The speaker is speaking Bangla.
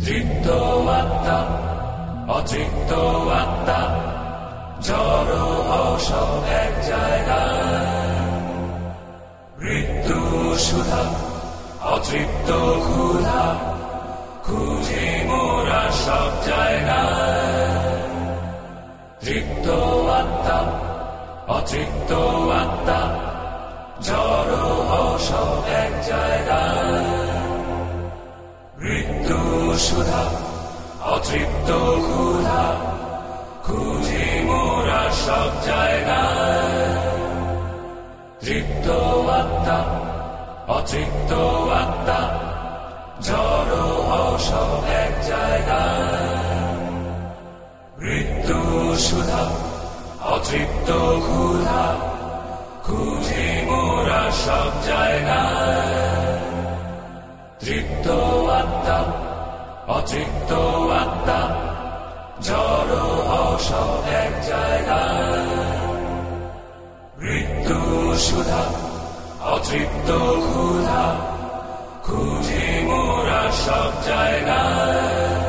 তৃপ্ত আত্মা অতৃপ্ত আত্মা জড়ো হও সব এক জায়গায়। মৃত্যু সুধা অতৃপ্ত ক্ষুধা খুঁজে মোরা সব জায়গায়। তৃপ্ত আত্মা অতৃপ্ত আত্মা জড়ো হও সব এক জায়গায়। মৃত্যু সুধা অতৃপ্ত ক্ষুধা খুঁজে মোরা সব জায়গায়। তৃপ্ত আত্মা অতৃপ্ত আত্মা জড়ো হও সব এক জায়গায়। মৃত্যু সুধা অতৃপ্ত ক্ষুধা খুঁজে মোরা সব জায়গায়। তৃপ্ত আত্মা অতৃপ্ত আত্মা জড়ো হও সব এক জায়গায়। মৃত্যু সুধা অতৃপ্ত ক্ষুধা খুঁজে মোরা সব জায়গায়।